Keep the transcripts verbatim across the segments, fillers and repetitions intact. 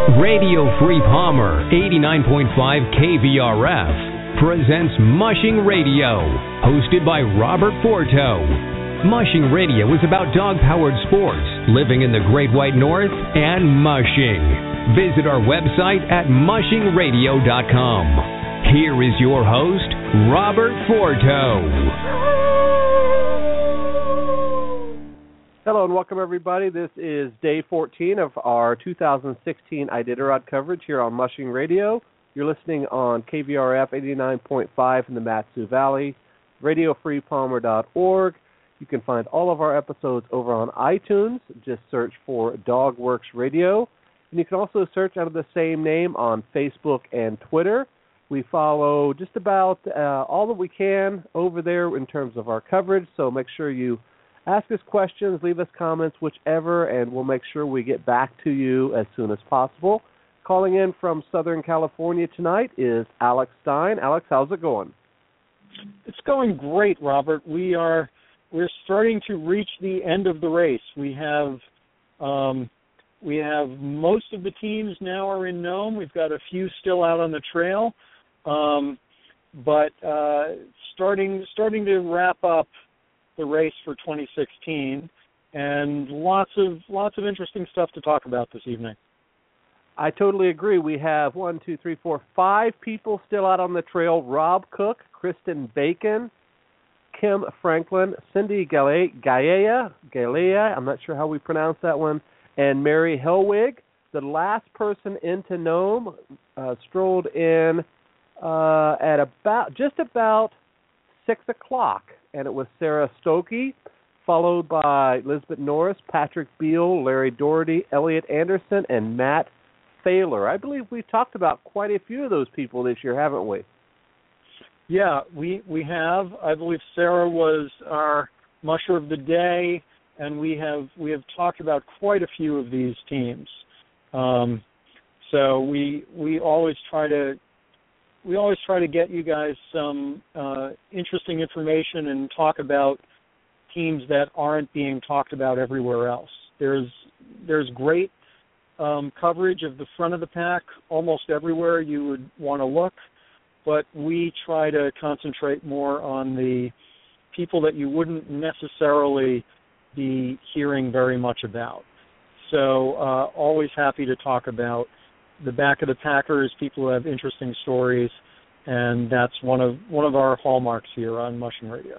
Radio Free Palmer, eighty-nine point five K V R F, presents Mushing Radio, hosted by Robert Forto. Mushing Radio is about dog-powered sports, living in the Great White North, and mushing. Visit our website at mushing radio dot com. Here is your host, Robert Forto. Hello and welcome, everybody. This is day fourteen of our two thousand sixteen Iditarod coverage here on Mushing Radio. You're listening on K V R F eighty-nine point five in the Mat-Su Valley, radio free palmer dot org. You can find all of our episodes over on iTunes. Just search for DogWorks Radio. And you can also search under the same name on Facebook and Twitter. We follow just about uh, all that we can over there in terms of our coverage, so make sure you ask us questions, leave us comments, whichever, and we'll make sure we get back to you as soon as possible. Calling in from Southern California tonight is Alex Stein. Alex, how's it going? It's going great, Robert. We are we're starting to reach the end of the race. We have um, we have most of the teams now are in Nome. We've got a few still out on the trail, um, but uh, starting starting to wrap up the race for twenty sixteen, and lots of lots of interesting stuff to talk about this evening. I totally agree. We have one, two, three, four, five people still out on the trail: Rob Cook, Kristen Bacon, Kim Franklin, Cindy Galea, Galea, I'm not sure how we pronounce that one, and Mary Hellwig. The last person into Nome uh, strolled in uh, at about just about six o'clock. And it was Sarah Stokey, followed by Elizabeth Norris, Patrick Beal, Larry Doherty, Elliot Anderson, and Matt Thaler. I believe we've talked about quite a few of those people this year, haven't we? Yeah, we we have. I believe Sarah was our musher of the day, and we have we have talked about quite a few of these teams. Um, so we we always try to. We always try to get you guys some uh, interesting information and talk about teams that aren't being talked about everywhere else. There's there's great um, coverage of the front of the pack almost everywhere you would want to look, but we try to concentrate more on the people that you wouldn't necessarily be hearing very much about. So uh, always happy to talk about the back of the packers, people who have interesting stories, and that's one of one of our hallmarks here on Mushing Radio.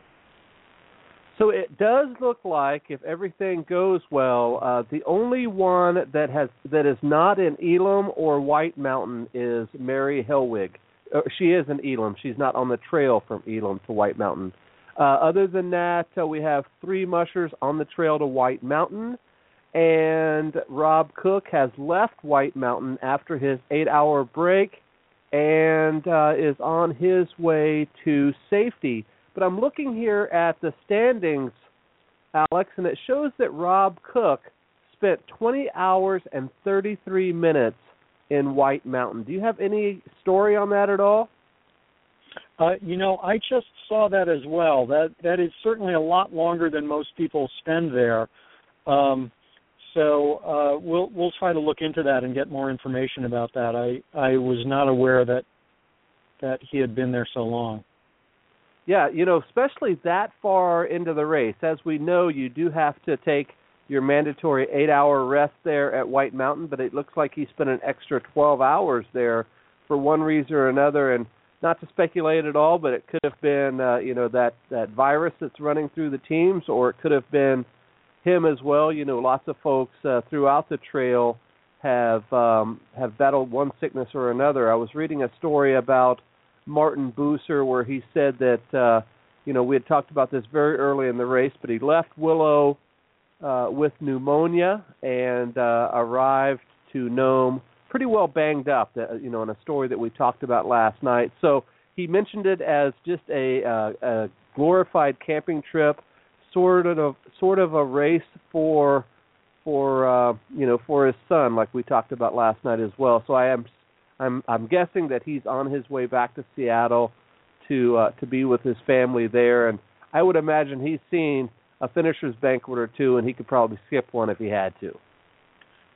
So it does look like, if everything goes well, uh, the only one that has that is not in Elam or White Mountain is Mary Hellwig. Uh, she is in Elam. She's not on the trail from Elam to White Mountain. Uh, other than that, uh, we have three mushers on the trail to White Mountain. And Rob Cook has left White Mountain after his eight-hour break and uh, is on his way to safety. But I'm looking here at the standings, Alex, and it shows that Rob Cook spent twenty hours and thirty-three minutes in White Mountain. Do you have any story on that at all? Uh, you know, I just saw that as well. That that is certainly a lot longer than most people spend there. Um, So uh, we'll we'll try to look into that and get more information about that. I, I was not aware that that he had been there so long. Yeah, you know, especially that far into the race. As we know, you do have to take your mandatory eight-hour rest there at White Mountain, but it looks like he spent an extra twelve hours there for one reason or another. And not to speculate at all, but it could have been, uh, you know, that, that virus that's running through the teams, or it could have been him as well. You know, lots of folks uh, throughout the trail have um, have battled one sickness or another. I was reading a story about Martin Bucer where he said that, uh, you know, we had talked about this very early in the race, but he left Willow uh, with pneumonia and uh, arrived to Nome pretty well banged up, uh, you know, in a story that we talked about last night. So he mentioned it as just a, uh, a glorified camping trip, sort of sort of a race for for uh, you know for his son, like we talked about last night as well. So I am I'm I'm guessing that he's on his way back to Seattle to uh, to be with his family there, and I would imagine he's seen a finisher's banquet or two, and he could probably skip one if he had to.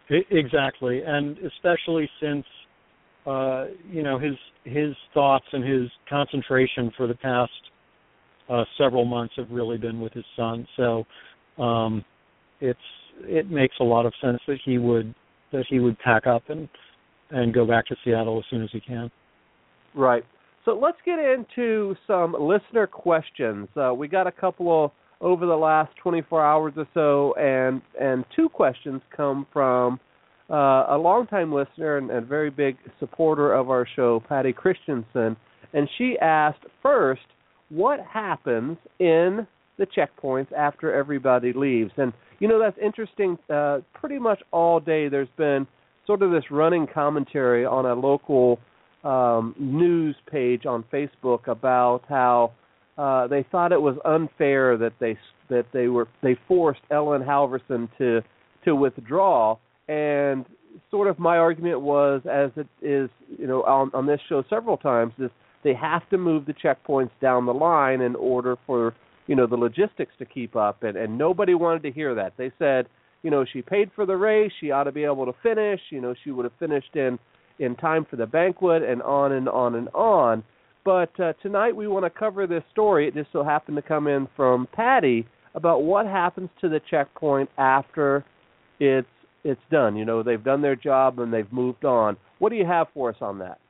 Exactly, and especially since uh, you know his his thoughts and his concentration for the past uh, several months have really been with his son. So um, it's it makes a lot of sense that he would that he would pack up and and go back to Seattle as soon as he can. Right. So let's get into some listener questions. Uh, we got a couple of over the last twenty-four hours or so, and and two questions come from uh, a longtime listener and a very big supporter of our show, Patty Christensen, and she asked, first, what happens in the checkpoints after everybody leaves? And, you know, that's interesting. Uh, pretty much all day there's been sort of this running commentary on a local um, news page on Facebook about how Uh, they thought it was unfair that they that they were they forced Ellen Halverson to to withdraw, and sort of my argument was, as it is, you know, on, on this show several times, is they have to move the checkpoints down the line in order for, you know, the logistics to keep up, and, and nobody wanted to hear that. They said, you know, she paid for the race, she ought to be able to finish, you know, she would have finished in in time for the banquet, and on and on and on. But uh, tonight we want to cover this story. It just so happened to come in from Patty about what happens to the checkpoint after it's it's done. You know, they've done their job and they've moved on. What do you have for us on that?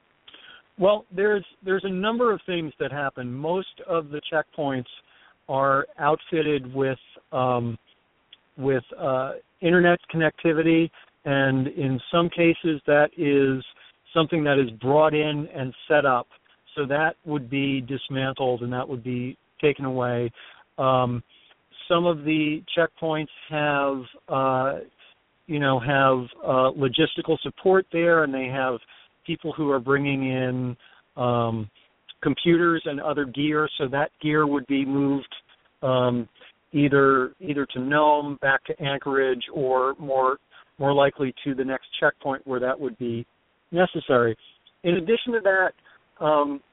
Well, there's there's a number of things that happen. Most of the checkpoints are outfitted with um, with uh, internet connectivity, and in some cases that is something that is brought in and set up. So that would be dismantled and that would be taken away. Um, some of the checkpoints have, uh, you know, have uh, logistical support there, and they have people who are bringing in um, computers and other gear. So that gear would be moved um, either either to Nome, back to Anchorage, or more more likely to the next checkpoint where that would be necessary. In addition to that, Um,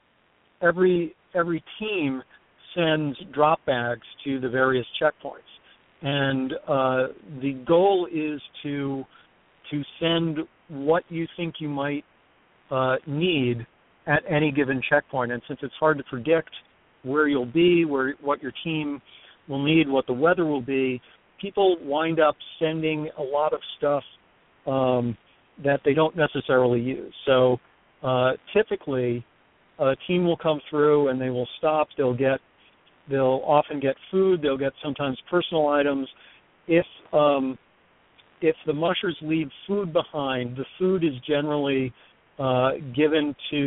every every team sends drop bags to the various checkpoints, and uh, the goal is to to send what you think you might uh, need at any given checkpoint. And since it's hard to predict where you'll be, where what your team will need, what the weather will be, people wind up sending a lot of stuff um, that they don't necessarily use. So Uh, typically, a team will come through and they will stop. They'll get, they'll often get food. They'll get sometimes personal items. If um, if the mushers leave food behind, the food is generally uh, given to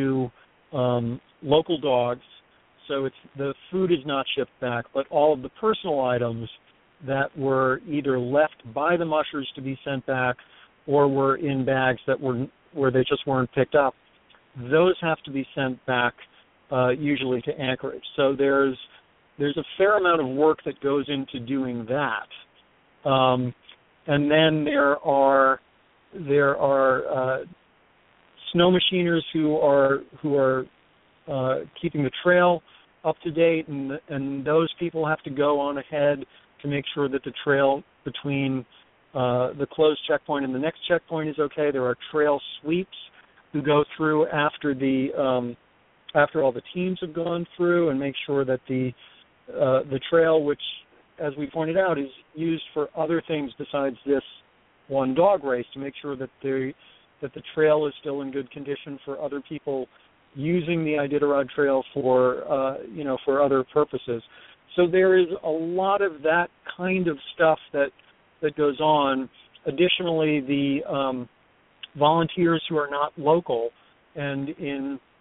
um, local dogs. So it's the food is not shipped back, but all of the personal items that were either left by the mushers to be sent back, or were in bags that were where they just weren't picked up, those have to be sent back uh, usually to Anchorage. So there's there's a fair amount of work that goes into doing that. Um, and then there are there are uh, snow machiners who are who are uh, keeping the trail up to date, and and those people have to go on ahead to make sure that the trail between uh, the closed checkpoint and the next checkpoint is okay. There are trail sweeps who go through after the um, after all the teams have gone through and make sure that the uh, the trail, which, as we pointed out, is used for other things besides this one dog race, to make sure that the that the trail is still in good condition for other people using the Iditarod Trail for uh, you know for other purposes. So there is a lot of that kind of stuff that that goes on. Additionally, the um, volunteers who are not local, and in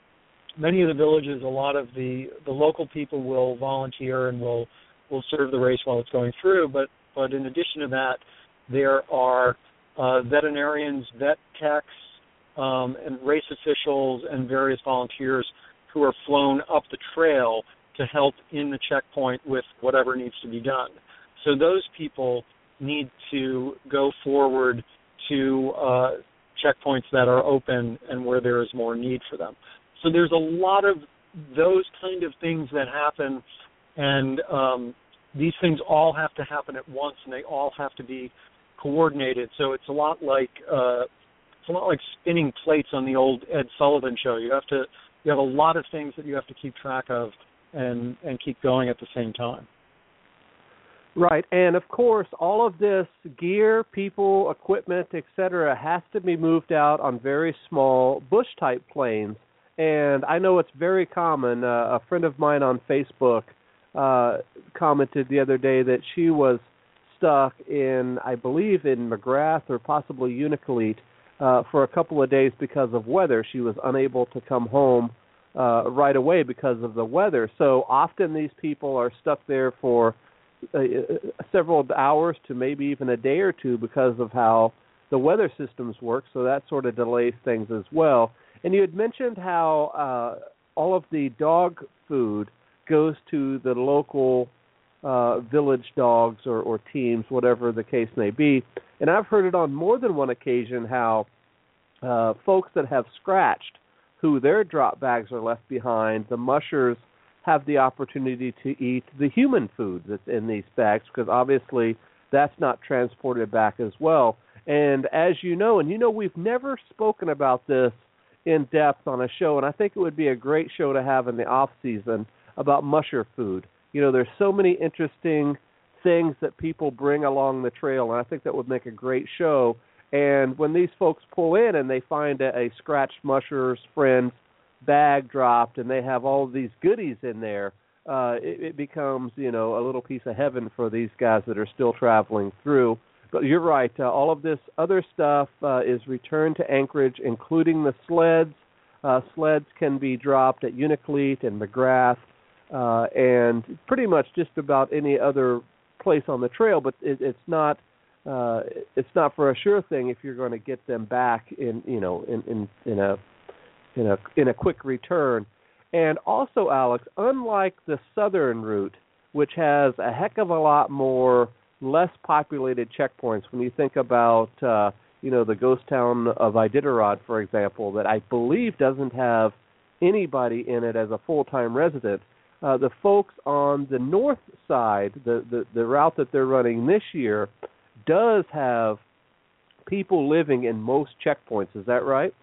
many of the villages, a lot of the, the local people will volunteer and will will serve the race while it's going through. But but in addition to that, there are uh, veterinarians, vet techs, um, and race officials and various volunteers who are flown up the trail to help in the checkpoint with whatever needs to be done. So those people need to go forward to uh, checkpoints that are open and where there is more need for them. So there's a lot of those kind of things that happen, and um, these things all have to happen at once, and they all have to be coordinated. So it's a lot like uh, it's a lot like spinning plates on the old Ed Sullivan Show. You have to you have a lot of things that you have to keep track of and and keep going at the same time. Right, and of course, all of this gear, people, equipment, et cetera, has to be moved out on very small bush-type planes. And I know it's very common. Uh, a friend of mine on Facebook uh, commented the other day that she was stuck in, I believe, in McGrath or possibly Unalakleet uh, for a couple of days because of weather. She was unable to come home uh, right away because of the weather. So often these people are stuck there for Uh, several hours to maybe even a day or two because of how the weather systems work, so that sort of delays things as well. And you had mentioned how uh, all of the dog food goes to the local uh, village dogs or, or teams, whatever the case may be. And I've heard it on more than one occasion how uh, folks that have scratched, who their drop bags are left behind, the mushers have the opportunity to eat the human food that's in these bags, because obviously that's not transported back as well. And as you know, and you know we've never spoken about this in depth on a show, and I think it would be a great show to have in the off season about musher food. You know, there's so many interesting things that people bring along the trail, and I think that would make a great show. And when these folks pull in and they find a, a scratched musher's friend bag dropped and they have all of these goodies in there, uh, it, it becomes, you know, a little piece of heaven for these guys that are still traveling through. But you're right, uh, all of this other stuff uh, is returned to Anchorage, including the sleds. Uh, sleds can be dropped at Unalakleet and McGrath uh, and pretty much just about any other place on the trail, but it, it's not uh, it's not for a sure thing if you're going to get them back in, you know, in, in, in a in a in a quick return. And also, Alex, unlike the southern route, which has a heck of a lot more less populated checkpoints, when you think about, uh, you know, the ghost town of Iditarod, for example, that I believe doesn't have anybody in it as a full-time resident, uh, the folks on the north side, the, the, the route that they're running this year, does have people living in most checkpoints. Is that right?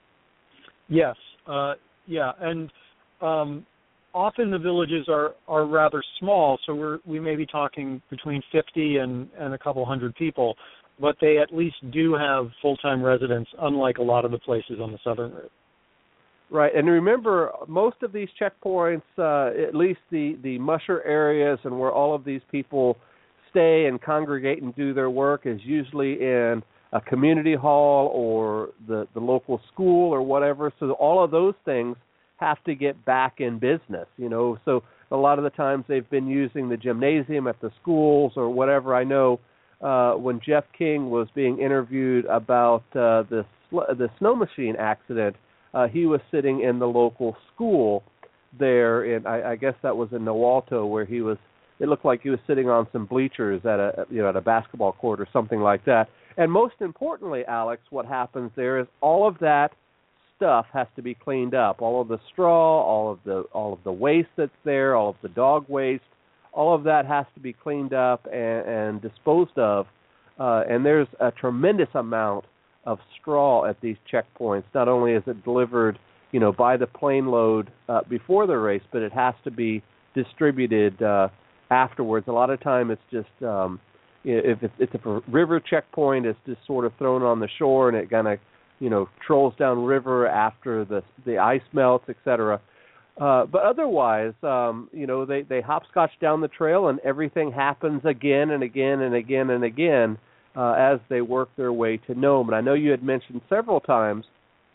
Yes, uh, yeah, and um, often the villages are, are rather small, so we're, we may be talking between fifty and, and a couple hundred people, but they at least do have full-time residents, unlike a lot of the places on the southern route. Right, and remember, most of these checkpoints, uh, at least the, the musher areas and where all of these people stay and congregate and do their work, is usually in a community hall or the, the local school or whatever. So all of those things have to get back in business, you know. So a lot of the times they've been using the gymnasium at the schools or whatever. I know uh, when Jeff King was being interviewed about uh, the, sl- the snow machine accident, uh, he was sitting in the local school there, in, I, I guess that was in Nowalto, where he was, it looked like he was sitting on some bleachers at a, you know, at a basketball court or something like that. And most importantly, Alex, what happens there is all of that stuff has to be cleaned up. All of the straw, all of the all of the waste that's there, all of the dog waste, all of that has to be cleaned up and, and disposed of. Uh, and there's a tremendous amount of straw at these checkpoints. Not only is it delivered, you know, by the plane load uh, before the race, but it has to be distributed uh, afterwards. A lot of time it's just um, If it's a river checkpoint, it's just sort of thrown on the shore and it kind of, you know, trolls down river after the the ice melts, et cetera. Uh, but otherwise, um, you know, they, they hopscotch down the trail and everything happens again and again and again and again uh, as they work their way to Nome. And I know you had mentioned several times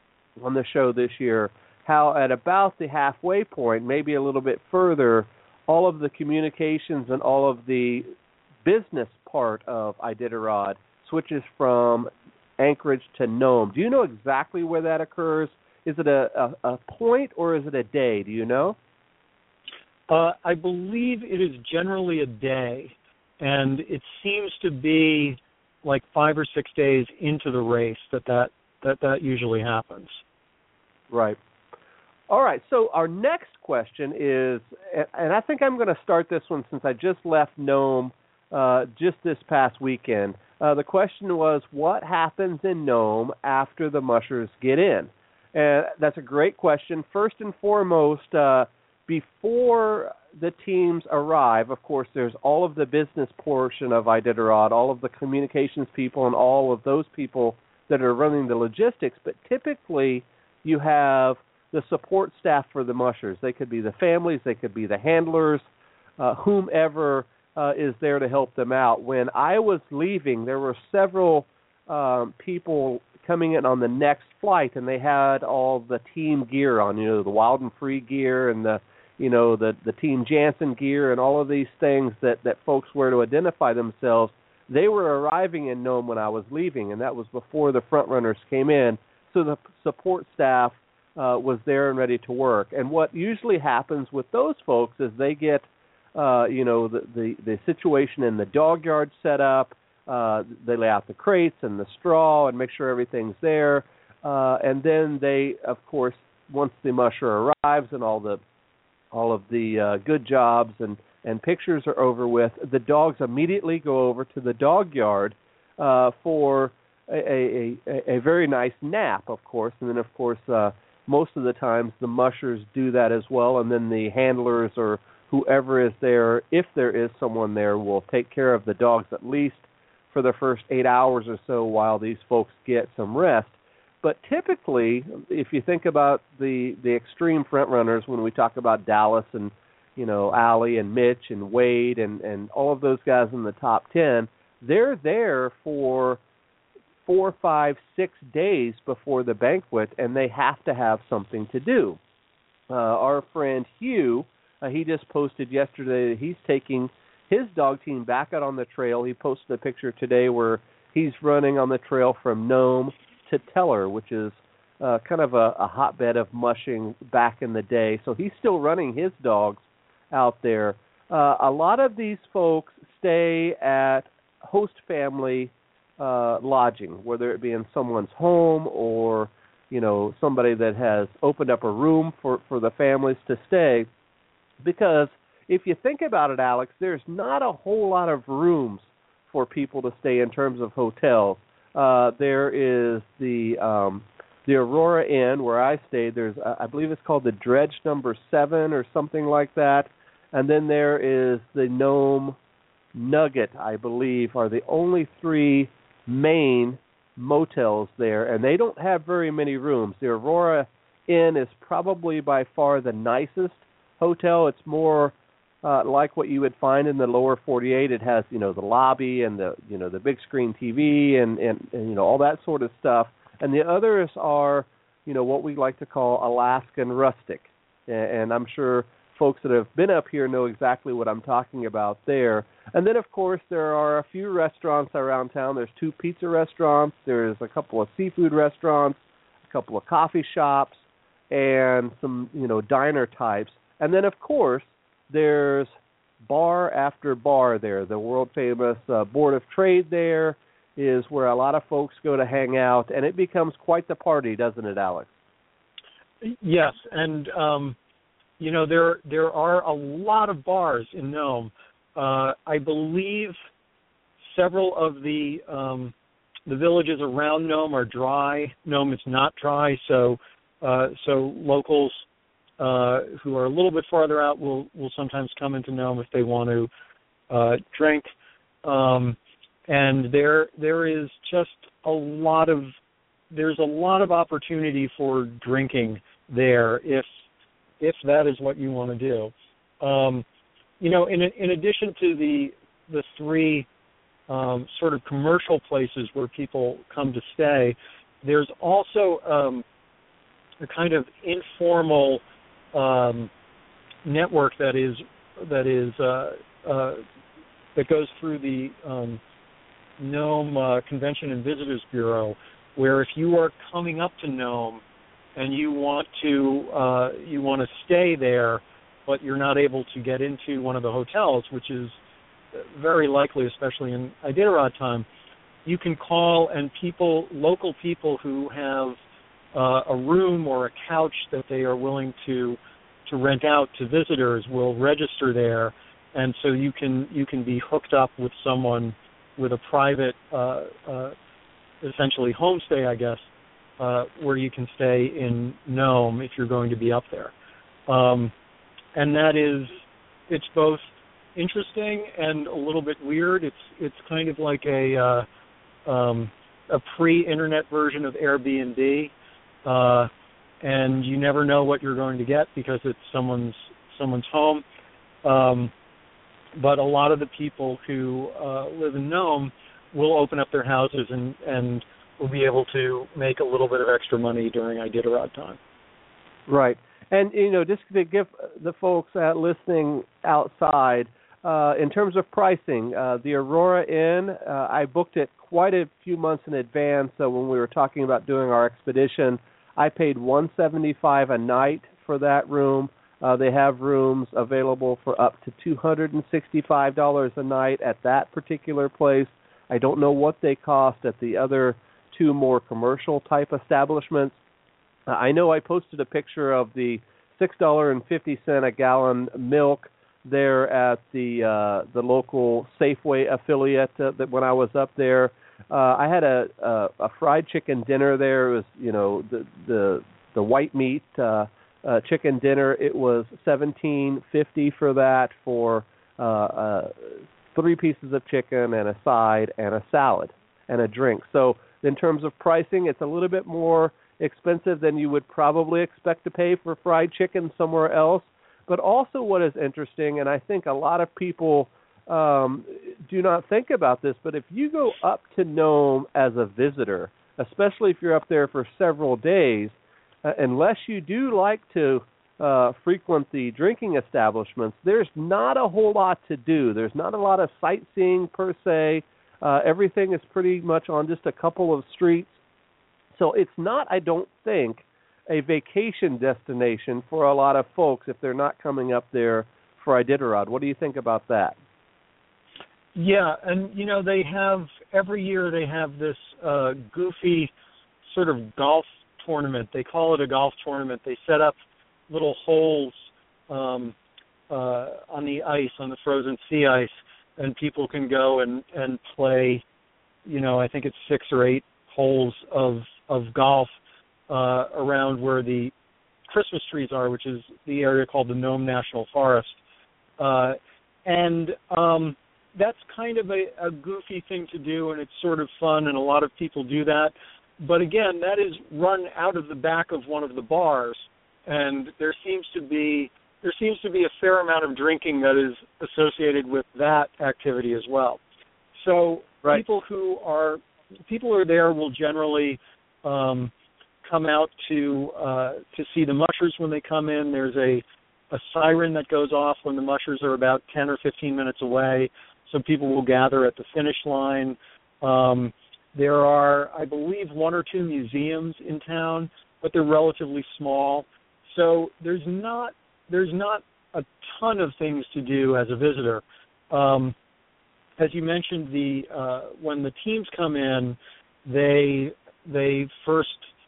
on the show this year how at about the halfway point, maybe a little bit further, all of the communications and all of the business part of Iditarod switches from Anchorage to Nome. Do you know exactly where that occurs? Is it a, a, a point or is it a day? Do you know? Uh, I believe it is generally a day, and it seems to be like five or six days into the race that that, that, that usually happens. Right. All right, so our next question is, and I think I'm going to start this one since I just left Nome uh, just this past weekend. Uh, the question was, what happens in Nome after the mushers get in? And that's a great question. First and foremost, uh, before the teams arrive, of course, there's all of the business portion of Iditarod, all of the communications people and all of those people that are running the logistics. But typically, you have the support staff for the mushers. They could be the families, they could be the handlers, uh, whomever uh, is there to help them out. When I was leaving, there were several um, people coming in on the next flight, and they had all the team gear on, you know, the Wild and Free gear and the, you know, the, the Team Jansen gear and all of these things that, that folks wear to identify themselves. They were arriving in Nome when I was leaving, and that was before the front runners came in. So the support staff uh, was there and ready to work. And what usually happens with those folks is they get, uh, you know, the, the, the situation in the dog yard set up. Uh, they lay out the crates and the straw and make sure everything's there. Uh, and then they, of course, once the musher arrives and all the all of the uh, good jobs and, and pictures are over with, the dogs immediately go over to the dog yard uh, for a, a, a very nice nap, of course. And then, of course, uh, most of the times the mushers do that as well, and then the handlers or whoever is there, if there is someone there, will take care of the dogs at least for the first eight hours or so while these folks get some rest. But typically, if you think about the, the extreme front runners, when we talk about Dallas and, you know, Allie and Mitch and Wade and, and all of those guys in the top ten, they're there for four, five, six days before the banquet, and they have to have something to do. Uh, our friend Hugh, uh, he just posted yesterday that he's taking his dog team back out on the trail. He posted a picture today where he's running on the trail from Nome to Teller, which is uh, kind of a, a hotbed of mushing back in the day. So he's still running his dogs out there. Uh, a lot of these folks stay at host family uh, lodging, whether it be in someone's home or, you know, somebody that has opened up a room for, for the families to stay. Because if you think about it, Alex, there's not a whole lot of rooms for people to stay in terms of hotels. Uh, there is the um, the Aurora Inn where I stayed. There's, uh, I believe it's called the Dredge Number Seven or something like that. And then there is the Nome Nugget, I believe, are the only three main motels there, and they don't have very many rooms. The Aurora Inn is probably by far the nicest hotel. It's more Uh, like what you would find in the lower forty-eight. It has, you know, the lobby and the, you know, the big screen T V and, and, and, you know, all that sort of stuff. And the others are, you know, what we like to call Alaskan rustic. And, and I'm sure folks that have been up here know exactly what I'm talking about there. And then, of course, there are a few restaurants around town. There's two pizza restaurants. There's a couple of seafood restaurants, a couple of coffee shops, and some, you know, diner types. And then, of course, there's bar after bar there. The world-famous uh, Board of Trade there is where a lot of folks go to hang out, and it becomes quite the party, doesn't it, Alex? Yes, and, um, you know, there there are a lot of bars in Nome. Uh, I believe several of the um, the villages around Nome are dry. Nome is not dry, so uh, so locals Uh, who are a little bit farther out will, will sometimes come into Nome if they want to uh, drink. Um, and there there is just a lot of there's a lot of opportunity for drinking there if if that is what you want to do. Um, you know, in in addition to the the three um, sort of commercial places where people come to stay, there's also um, a kind of informal Um, network that is that is uh, uh, that goes through the um, Nome uh, Convention and Visitors Bureau, where if you are coming up to Nome and you want to uh, you want to stay there, but you're not able to get into one of the hotels, which is very likely, especially in Iditarod time, you can call, and people, local people who have uh, a room or a couch that they are willing to to rent out to visitors will register there, and so you can you can be hooked up with someone with a private, uh, uh, essentially homestay, I guess, uh, where you can stay in Nome if you're going to be up there. Um, and that is, it's both interesting and a little bit weird. It's it's kind of like a uh, um, a pre-internet version of Airbnb, uh, and you never know what you're going to get because it's someone's someone's home. Um, but a lot of the people who uh, live in Nome will open up their houses and, and will be able to make a little bit of extra money during Iditarod time. Right. And, you know, just to give the folks uh, listening outside, uh, in terms of pricing, uh, the Aurora Inn, uh, I booked it quite a few months in advance. So when we were talking about doing our expedition, I paid one hundred seventy-five dollars a night for that room. Uh, they have rooms available for up to two hundred sixty-five dollars a night at that particular place. I don't know what they cost at the other two more commercial type establishments. Uh, I know I posted a picture of the six dollars and fifty cents a gallon milk there at the uh, the local Safeway affiliate uh, that when I was up there. Uh, I had a, a a fried chicken dinner there. It was, you know, the the the white meat uh, uh, chicken dinner. It was seventeen fifty for that for uh, uh, three pieces of chicken and a side and a salad and a drink. So in terms of pricing, it's a little bit more expensive than you would probably expect to pay for fried chicken somewhere else. But also what is interesting, and I think a lot of people um, do not think about this, but if you go up to Nome as a visitor, especially if you're up there for several days, uh, unless you do like to uh, frequent the drinking establishments, there's not a whole lot to do. There's not a lot of sightseeing per se. Uh, everything is pretty much on just a couple of streets. So it's not, I don't think, a vacation destination for a lot of folks if they're not coming up there for Iditarod. What do you think about that? Yeah, and, you know, they have, every year they have this uh, goofy sort of golf tournament. They call it a golf tournament. They set up little holes um, uh, on the ice, on the frozen sea ice, and people can go and, and play, you know, I think it's six or eight holes of, of golf uh, around where the Christmas trees are, which is the area called the Nome National Forest. Uh, and um, that's kind of a, a goofy thing to do, and it's sort of fun, and a lot of people do that. But again, that is run out of the back of one of the bars, and there seems to be there seems to be a fair amount of drinking that is associated with that activity as well. So right. people who are people who are there will generally um, come out to uh, to see the mushers when they come in. There's a a siren that goes off when the mushers are about ten or fifteen minutes away. So people will gather at the finish line. Um, there are, I believe, one or two museums in town, but they're relatively small. So there's not there's not a ton of things to do as a visitor. Um, as you mentioned, the uh, when the teams come in, they they first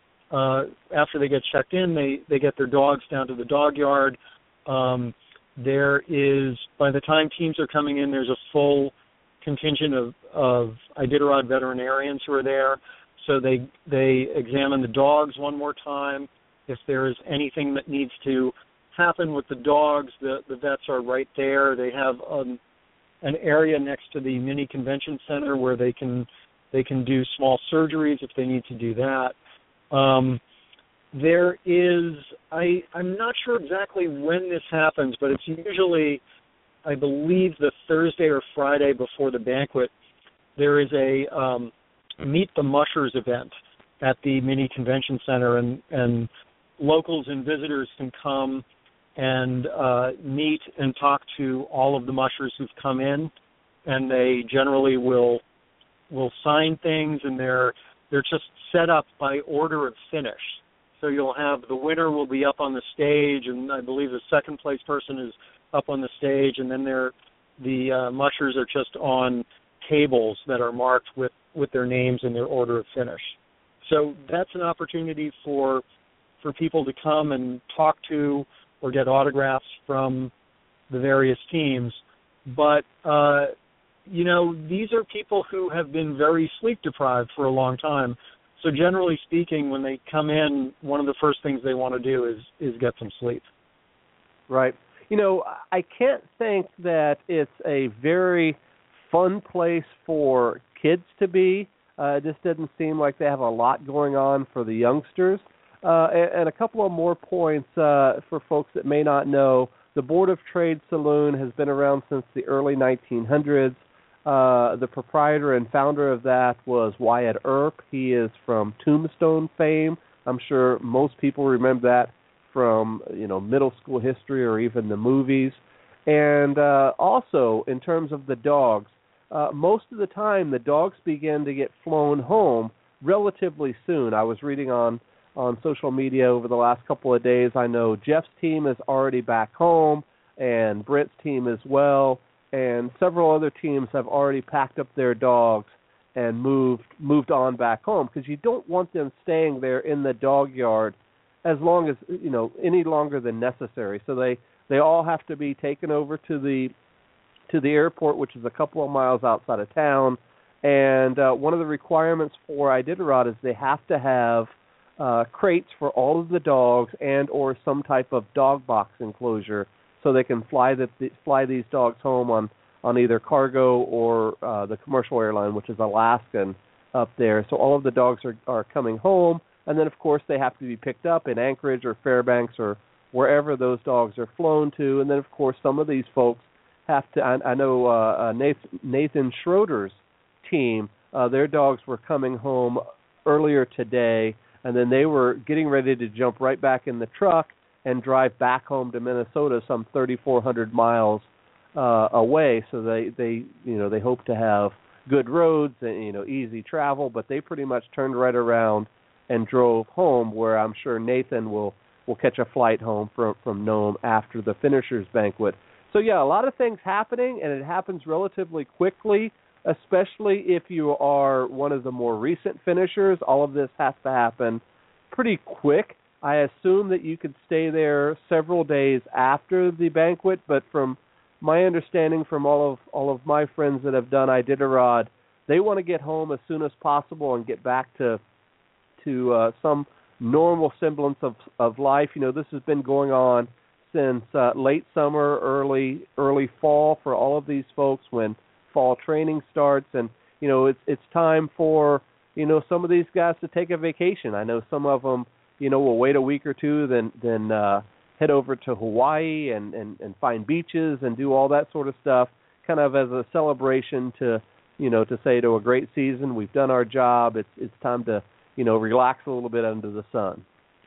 uh, after they get checked in, they they get their dogs down to the dog yard. Um, there is, by the time teams are coming in, there's a full contingent of, of Iditarod veterinarians who are there. So they they examine the dogs one more time. If there's anything that needs to happen with the dogs, the, the vets are right there. They have um, an area next to the mini convention center where they can they can do small surgeries if they need to do that. Um, There is, I, I'm not sure exactly when this happens, but it's usually, I believe, the Thursday or Friday before the banquet. There is a um, Meet the Mushers event at the mini convention center, and, and locals and visitors can come and uh, meet and talk to all of the mushers who've come in, and they generally will will sign things, and they're they're just set up by order of finish. So you'll have the winner will be up on the stage, and I believe the second place person is up on the stage, and then they're, the uh, mushers are just on tables that are marked with, with their names and their order of finish. So that's an opportunity for for people to come and talk to or get autographs from the various teams. but uh, you know, these are people who have been very sleep deprived for a long time. So generally speaking, when they come in, one of the first things they want to do is is get some sleep. Right. You know, I can't think that it's a very fun place for kids to be. Uh, it just doesn't seem like they have a lot going on for the youngsters. Uh, and, and a couple of more points uh, for folks that may not know. The Board of Trade Saloon has been around since the early nineteen hundreds. Uh, the proprietor and founder of that was Wyatt Earp. He is from Tombstone fame. I'm sure most people remember that from, you know, middle school history or even the movies. And uh, also, in terms of the dogs, uh, most of the time the dogs begin to get flown home relatively soon. I was reading on, on social media over the last couple of days. I know Jeff's team is already back home and Brent's team as well. And several other teams have already packed up their dogs and moved moved on back home, because you don't want them staying there in the dog yard as long as, you know, any longer than necessary. So they, they all have to be taken over to the to the airport, which is a couple of miles outside of town. And uh, one of the requirements for Iditarod is they have to have uh, crates for all of the dogs and or some type of dog box enclosure, so they can fly the, fly these dogs home on, on either cargo or uh, the commercial airline, which is Alaskan up there. So all of the dogs are, are coming home, and then, of course, they have to be picked up in Anchorage or Fairbanks or wherever those dogs are flown to. And then, of course, some of these folks have to, I, I know uh, Nathan, Nathan Schroeder's team, uh, their dogs were coming home earlier today, and then they were getting ready to jump right back in the truck and drive back home to Minnesota, some thirty-four hundred miles uh, away. So they, they, you know, they hope to have good roads and, you know, easy travel. But they pretty much turned right around and drove home, where I'm sure Nathan will, will catch a flight home from from Nome after the finishers banquet. So yeah, a lot of things happening, and it happens relatively quickly, especially if you are one of the more recent finishers. All of this has to happen pretty quick. I assume that you could stay there several days after the banquet, but from my understanding from all of all of my friends that have done Iditarod, they want to get home as soon as possible and get back to to uh, some normal semblance of of life. You know, this has been going on since uh, late summer, early early fall for all of these folks when fall training starts, and you know, it's it's time for, you know, some of these guys to take a vacation. I know some of them, you know, we'll wait a week or two, then then uh, head over to Hawaii and, and, and find beaches and do all that sort of stuff, kind of as a celebration to, you know, to say to a great season, we've done our job. It's it's time to, you know, relax a little bit under the sun.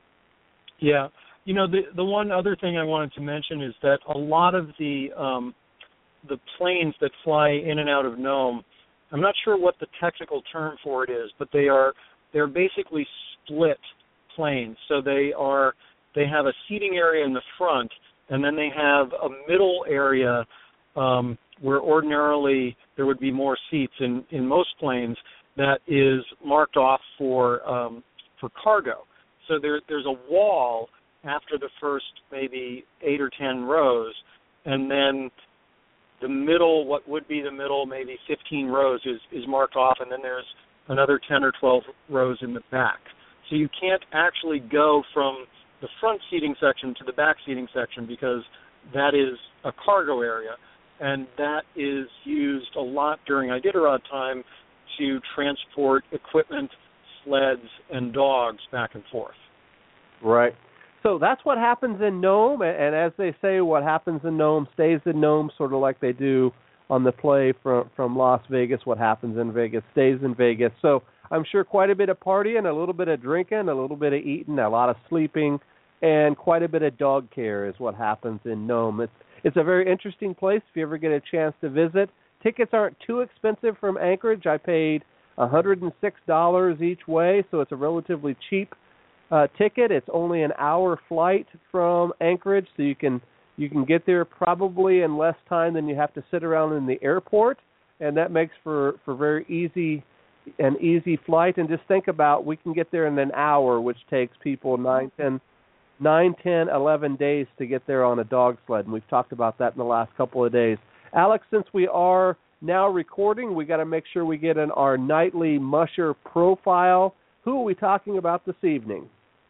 Yeah. You know, the the one other thing I wanted to mention is that a lot of the um, the planes that fly in and out of Nome, I'm not sure what the technical term for it is, but they are they're basically split planes. So they are they have a seating area in the front, and then they have a middle area um, where ordinarily there would be more seats in, in most planes that is marked off for um, for cargo. So there there's a wall after the first maybe eight or ten rows, and then the middle, what would be the middle, maybe fifteen rows is, is marked off, and then there's another ten or twelve rows in the back. So you can't actually go from the front seating section to the back seating section because that is a cargo area, and that is used a lot during Iditarod time to transport equipment, sleds, and dogs back and forth. Right. So that's what happens in Nome, and as they say, what happens in Nome stays in Nome, sort of like they do on the play from from Las Vegas. What happens in Vegas stays in Vegas. So I'm sure quite a bit of partying, a little bit of drinking, a little bit of eating, a lot of sleeping, and quite a bit of dog care is what happens in Nome. It's it's a very interesting place if you ever get a chance to visit. Tickets aren't too expensive from Anchorage. I paid one hundred six dollars each way, so it's a relatively cheap Uh, ticket. It's only an hour flight from Anchorage, so you can you can get there probably in less time than you have to sit around in the airport, and that makes for, for very easy an easy flight. And just think about, we can get there in an hour, which takes people nine, ten, nine, ten, eleven days to get there on a dog sled, and we've talked about that in the last couple of days. Alex, since we are now recording, we got to make sure we get in our nightly musher profile. Who are we talking about this evening?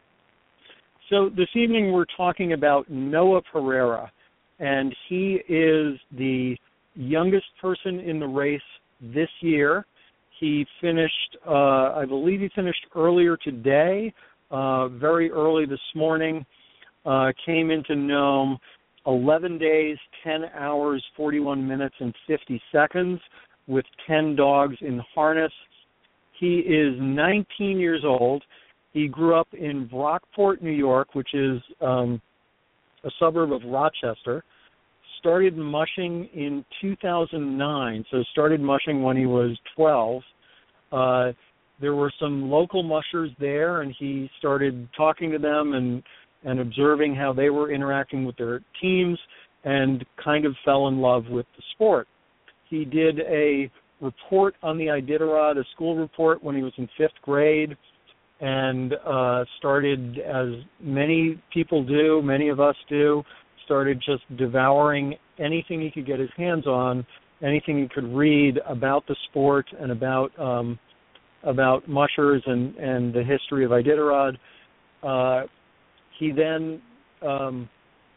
So this evening we're talking about Noah Pereira, and he is the youngest person in the race this year. He finished, uh, I believe he finished earlier today, uh, very early this morning, uh, came into Nome eleven days, ten hours, forty-one minutes, and fifty seconds with ten dogs in harness. He is nineteen years old. He grew up in Brockport, New York, which is um, a suburb of Rochester. Started mushing in two thousand nine, so started mushing when he was twelve. Uh, there were some local mushers there, and he started talking to them and, and observing how they were interacting with their teams and kind of fell in love with the sport. He did a report on the Iditarod, a school report, when he was in fifth grade, and uh, started, as many people do, many of us do, started just devouring anything he could get his hands on, anything he could read about the sport and about um, about mushers and, and the history of Iditarod. Uh, he then um,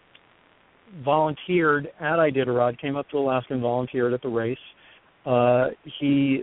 volunteered at Iditarod, came up to Alaska and volunteered at the race. Uh, he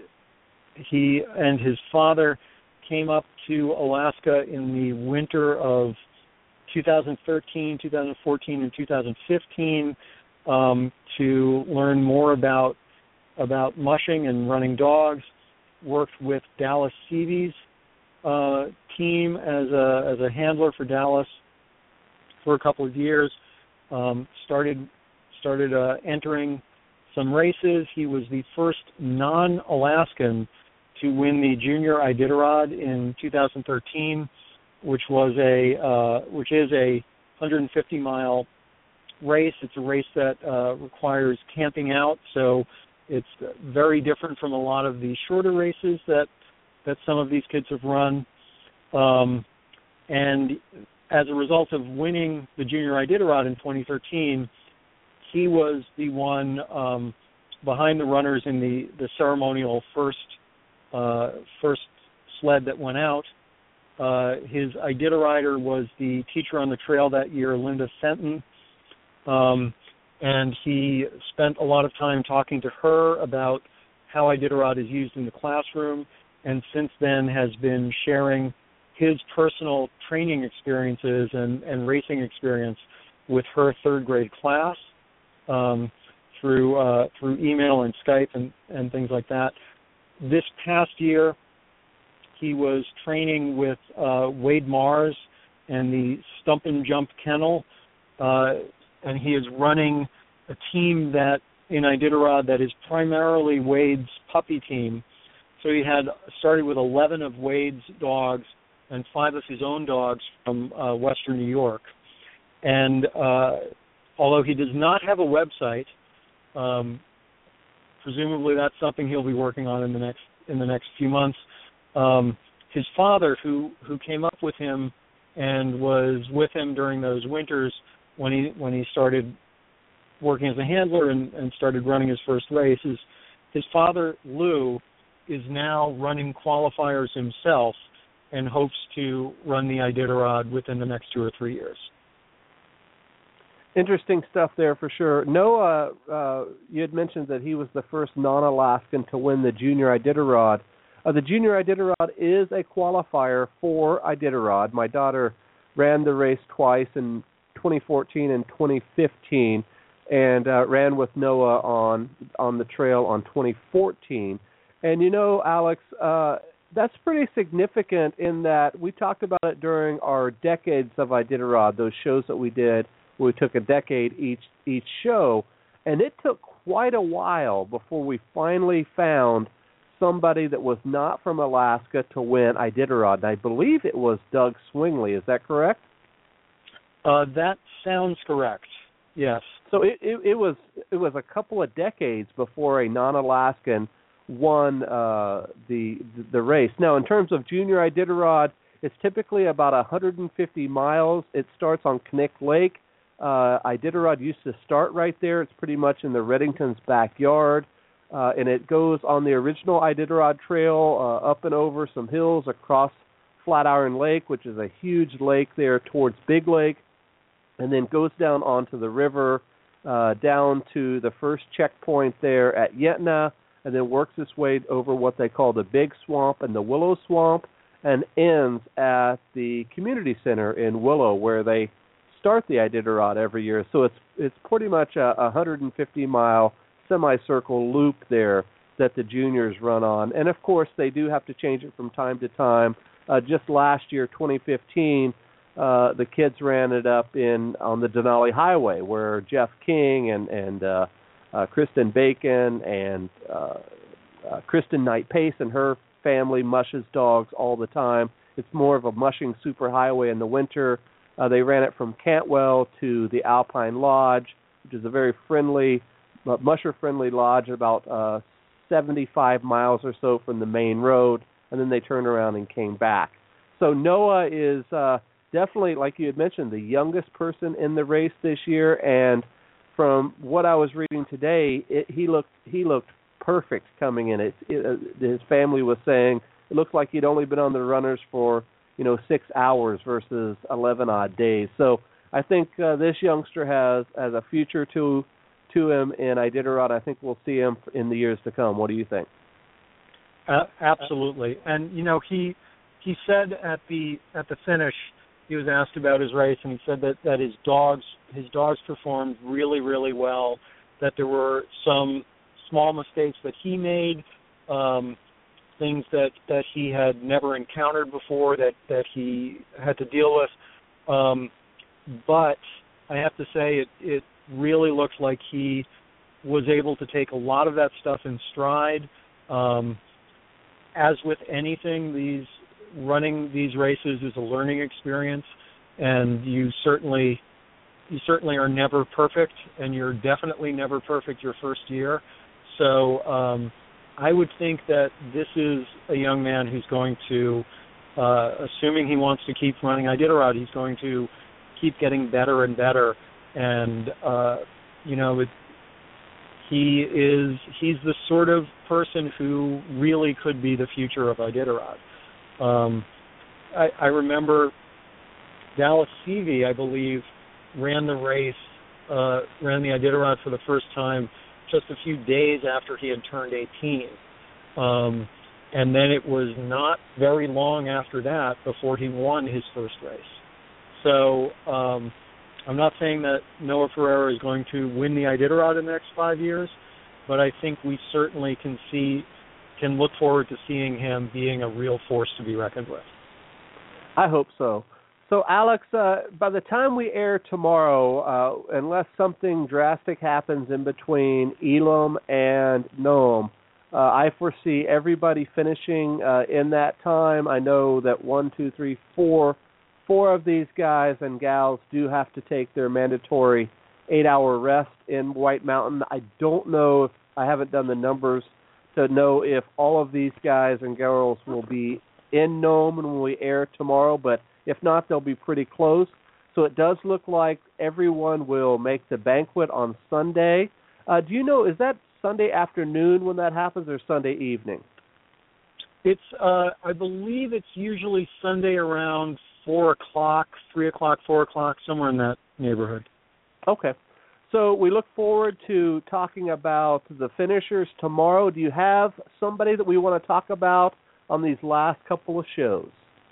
he and his father came up to Alaska in the winter of two thousand thirteen, two thousand fourteen, and two thousand fifteen um, to learn more about about mushing and running dogs. Worked with Dallas Seabee's uh, team as a as a handler for Dallas for a couple of years. Um, started started uh, entering some races. He was the first non-Alaskan to win the Junior Iditarod in two thousand thirteen, which was a uh, which is a one hundred fifty mile race. It's a race that uh, requires camping out, so it's very different from a lot of the shorter races that that some of these kids have run. Um, and as a result of winning the Junior Iditarod in twenty thirteen, he was the one um, behind the runners in the, the ceremonial first uh, first sled that went out. Uh, his Iditarider was the teacher on the trail that year, Linda Fenton, um, and he spent a lot of time talking to her about how Iditarod is used in the classroom, and since then has been sharing his personal training experiences and, and racing experience with her third grade class um, through uh, through email and Skype and, and things like that. This past year, he was training with uh, Wade Mars and the Stump and Jump Kennel, uh, and he is running a team that in Iditarod that is primarily Wade's puppy team. So he had started with eleven of Wade's dogs and five of his own dogs from uh, Western New York. And uh, although he does not have a website, um, presumably that's something he'll be working on in the next in the next few months. Um, his father, who who came up with him and was with him during those winters when he when he started working as a handler and, and started running his first races, his father, Lou, is now running qualifiers himself and hopes to run the Iditarod within the next two or three years. Interesting stuff there for sure. Noah, uh, you had mentioned that he was the first non-Alaskan to win the Junior Iditarod. Uh, the Junior Iditarod is a qualifier for Iditarod. My daughter ran the race twice in twenty fourteen and twenty fifteen, and uh, ran with Noah on on the trail on twenty fourteen. And you know, Alex, uh, that's pretty significant in that we talked about it during our Decades of Iditarod, those shows that we did. We took a decade each each show, and it took quite a while before we finally found somebody that was not from Alaska to win Iditarod. And I believe it was Doug Swingley. Is that correct? Uh, that sounds correct. Yes. So it, it, it was it was a couple of decades before a non-Alaskan won uh, the the race. Now, in terms of Junior Iditarod, it's typically about one hundred fifty miles. It starts on Knik Lake. Uh, Iditarod used to start right there. It's pretty much in the Reddington's backyard, uh, and it goes on the original Iditarod Trail uh, up and over some hills across Flatiron Lake, which is a huge lake there towards Big Lake, and then goes down onto the river, uh, down to the first checkpoint there at Yentna, and then works its way over what they call the Big Swamp and the Willow Swamp, and ends at the community center in Willow, where they start the Iditarod every year. So it's it's pretty much a one hundred fifty mile semicircle loop there that the juniors run on. And of course, they do have to change it from time to time. Uh, just last year, twenty fifteen, uh, the kids ran it up in on the Denali Highway, where Jeff King and and uh, uh, Kristen Bacon and uh, uh, Kristen Knight Pace and her family mushes dogs all the time. It's more of a mushing superhighway in the winter. Uh, they ran it from Cantwell to the Alpine Lodge, which is a very friendly, uh, musher-friendly lodge, about uh, seventy-five miles or so from the main road, and then they turned around and came back. So Noah is uh, definitely, like you had mentioned, the youngest person in the race this year, and from what I was reading today, it, he looked he looked perfect coming in. It, it, uh, his family was saying it looked like he'd only been on the runners for, you know, six hours versus eleven odd days. So I think uh, this youngster has has a future to to him in Iditarod. I think we'll see him in the years to come. What do you think? Uh, absolutely. And you know, he he said at the at the finish, he was asked about his race, and he said that, that his dogs his dogs performed really really well. That there were some small mistakes that he made. Um, things that, that he had never encountered before that, that he had to deal with. Um, but I have to say it, it really looks like he was able to take a lot of that stuff in stride. Um, as with anything, these running these races is a learning experience, and you certainly you certainly are never perfect, and you're definitely never perfect your first year. So um, I would think that this is a young man who's going to, uh, assuming he wants to keep running Iditarod, he's going to keep getting better and better. And, uh, you know, it, he is, he's the sort of person who really could be the future of Iditarod. Um, I, I remember Dallas Seavey, I believe, ran the race, uh, ran the Iditarod for the first time just a few days after he had turned eighteen. Um, and then it was not very long after that before he won his first race. So um, I'm not saying that Noah Ferreira is going to win the Iditarod in the next five years, but I think we certainly can see, can look forward to seeing him being a real force to be reckoned with. I hope so. So, Alex, uh, by the time we air tomorrow, uh, unless something drastic happens in between Elam and Nome, uh, I foresee everybody finishing uh, in that time. I know that one, two, three, four, four of these guys and gals do have to take their mandatory eight-hour rest in White Mountain. I don't know if I haven't done the numbers to know if all of these guys and girls will be in Nome when we air tomorrow, but if not, they'll be pretty close. So it does look like everyone will make the banquet on Sunday. Uh, do you know, is that Sunday afternoon when that happens or Sunday evening? It's, uh, I believe it's usually Sunday around four o'clock, three o'clock, four o'clock, somewhere in that neighborhood. Okay. So we look forward to talking about the finishers tomorrow. Do you have somebody that we want to talk about on these last couple of shows?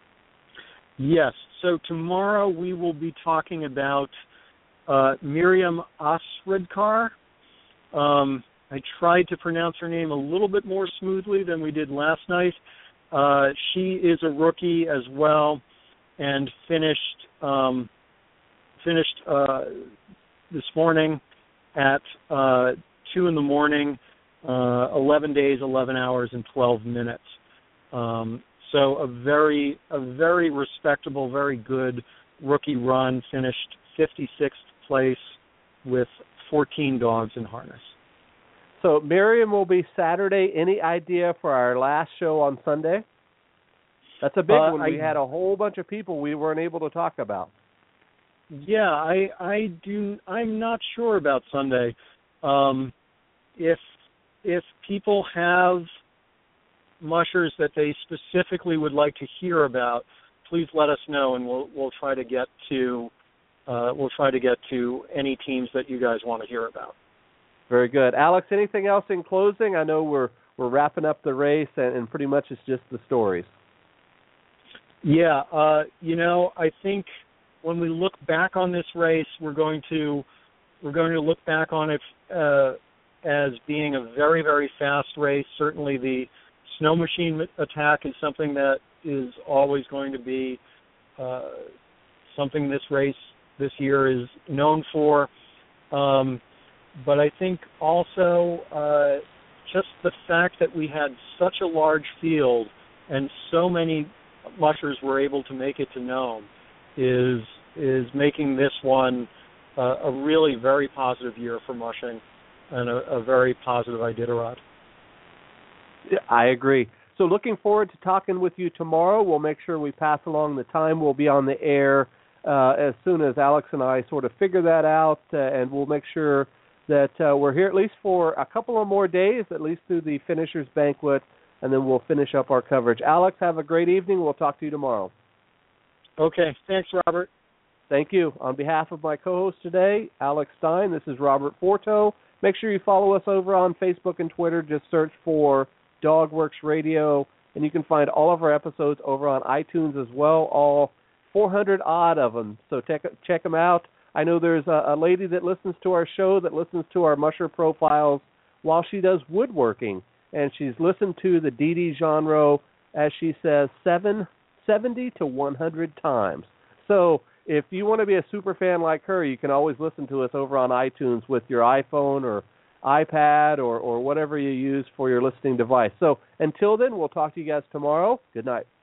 Yes. So tomorrow we will be talking about uh, Miriam Osredkar. Um, I tried to pronounce her name a little bit more smoothly than we did last night. Uh, she is a rookie as well, and finished um, finished uh, this morning at uh, two in the morning, uh, eleven days, eleven hours, and twelve minutes. Um, So a very, a very respectable, very good rookie run. Finished fifty-sixth place with fourteen dogs in harness. So Miriam will be Saturday. Any idea for our last show on Sunday? That's a big uh, one. We I, had a whole bunch of people we weren't able to talk about. Yeah, I I do. I'm not sure about Sunday. Um, if if people have mushers that they specifically would like to hear about, please let us know, and we'll we'll try to get to uh, we'll try to get to any teams that you guys want to hear about. Very good, Alex. Anything else in closing? I know we're we're wrapping up the race, and, and pretty much it's just the stories. Yeah, uh, you know, I think when we look back on this race, we're going to we're going to look back on it uh, as being a very, very fast race. Certainly, the snow machine attack is something that is always going to be uh, something this race this year is known for. Um, but I think also uh, just the fact that we had such a large field and so many mushers were able to make it to Nome is is making this one uh, a really very positive year for mushing and a, a very positive Iditarod. Yeah, I agree. So looking forward to talking with you tomorrow. We'll make sure we pass along the time. We'll be on the air uh, as soon as Alex and I sort of figure that out, uh, and we'll make sure that uh, we're here at least for a couple of more days, at least through the Finishers Banquet, and then we'll finish up our coverage. Alex, have a great evening. We'll talk to you tomorrow. Okay. Thanks, Robert. Thank you. On behalf of my co-host today, Alex Stein, this is Robert Forto. Make sure you follow us over on Facebook and Twitter. Just search for DogWorks Radio, and you can find all of our episodes over on iTunes as well, all four hundred odd of them. So check, check them out. I know there's a, a lady that listens to our show that listens to our musher profiles while she does woodworking, and she's listened to the D D genre, as she says, seven, seventy to one hundred times. So if you want to be a super fan like her, you can always listen to us over on iTunes with your iPhone or iPad or, or whatever you use for your listening device. So until then, we'll talk to you guys tomorrow. Good night.